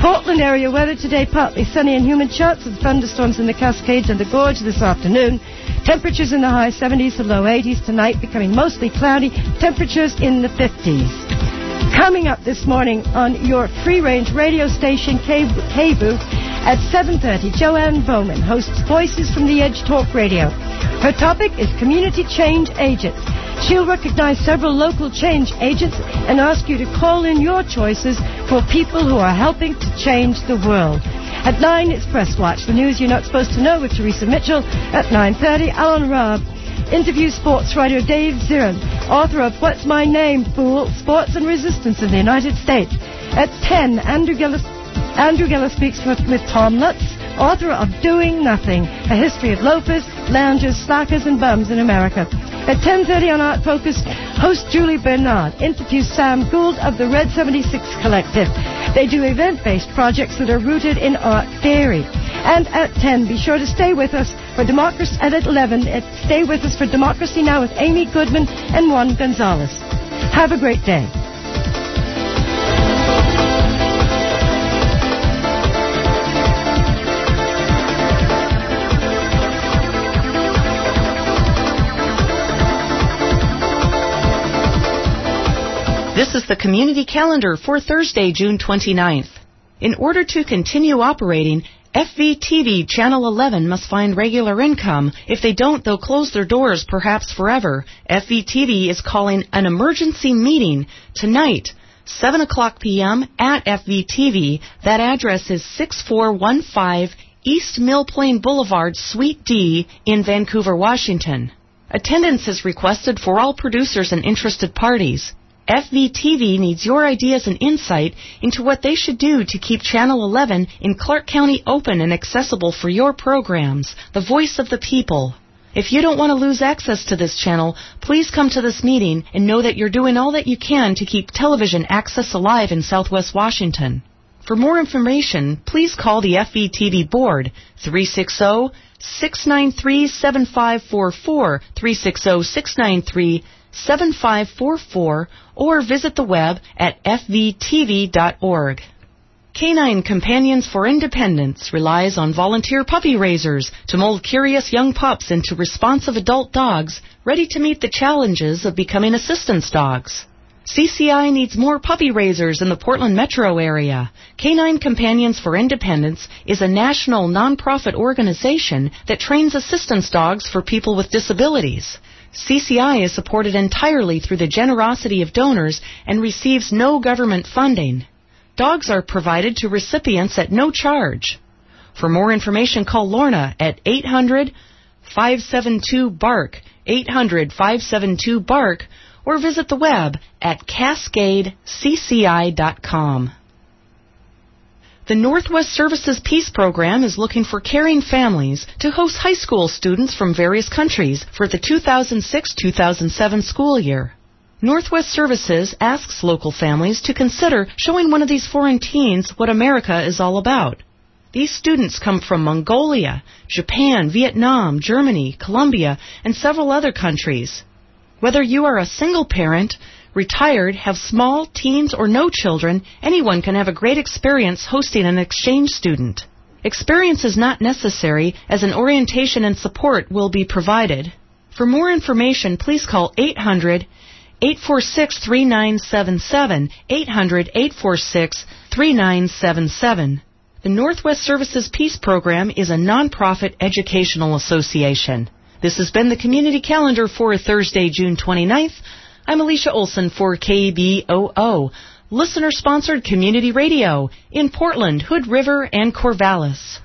Portland area weather today, partly sunny and humid, chance of thunderstorms in the Cascades and the Gorge this afternoon. Temperatures in the high 70s to low 80s. Tonight becoming mostly cloudy, temperatures in the 50s. Coming up this morning on your free-range radio station, KBOO, at 7:30, Joanne Bowman hosts Voices from the Edge Talk Radio. Her topic is community change agents. She'll recognize several local change agents and ask you to call in your choices for people who are helping to change the world. At 9, it's Press Watch, the news you're not supposed to know with Teresa Mitchell. At 9:30, Alan Raab interviews sports writer Dave Zirin, author of What's My Name, Fool? Sports and Resistance in the United States. At 10, Andrew Geller speaks with Tom Lutz, author of Doing Nothing, a history of loafers, loungers, slackers, and bums in America. At 10:30 on Art Focus, host Julie Bernard interviews Sam Gould of the Red 76 Collective. They do event-based projects that are rooted in art theory. And at 10, be sure to stay with us for Democracy. At 11, stay with us for Democracy Now! With Amy Goodman and Juan Gonzalez. Have a great day. This is the community calendar for Thursday, June 29th. In order to continue operating, FVTV Channel 11 must find regular income. If they don't, they'll close their doors, perhaps forever. FVTV is calling an emergency meeting tonight, 7 o'clock p.m. at FVTV. That address is 6415 East Mill Plain Boulevard, Suite D in Vancouver, Washington. Attendance is requested for all producers and interested parties. FVTV needs your ideas and insight into what they should do to keep Channel 11 in Clark County open and accessible for your programs, the voice of the people. If you don't want to lose access to this channel, please come to this meeting and know that you're doing all that you can to keep television access alive in Southwest Washington. For more information, please call the FVTV board, 360-693-7544, 360-693-7544, or visit the web at fvtv.org. Canine Companions for Independence relies on volunteer puppy raisers to mold curious young pups into responsive adult dogs ready to meet the challenges of becoming assistance dogs. CCI needs more puppy raisers in the Portland metro area. Canine Companions for Independence is a national nonprofit organization that trains assistance dogs for people with disabilities. CCI is supported entirely through the generosity of donors and receives no government funding. Dogs are provided to recipients at no charge. For more information, call Lorna at 800-572-BARK, 800-572-BARK, or visit the web at cascadecci.com. The Northwest Services Peace Program is looking for caring families to host high school students from various countries for the 2006-2007 school year. Northwest Services asks local families to consider showing one of these foreign teens what America is all about. These students come from Mongolia, Japan, Vietnam, Germany, Colombia, and several other countries. Whether you are a single parent, retired, have small, teens, or no children, anyone can have a great experience hosting an exchange student. Experience is not necessary, as an orientation and support will be provided. For more information, please call 800-846-3977, 800-846-3977. The Northwest Services Peace Program is a nonprofit educational association. This has been the Community Calendar for Thursday, June 29th. I'm Alicia Olson for KBOO, listener-sponsored community radio in Portland, Hood River, and Corvallis.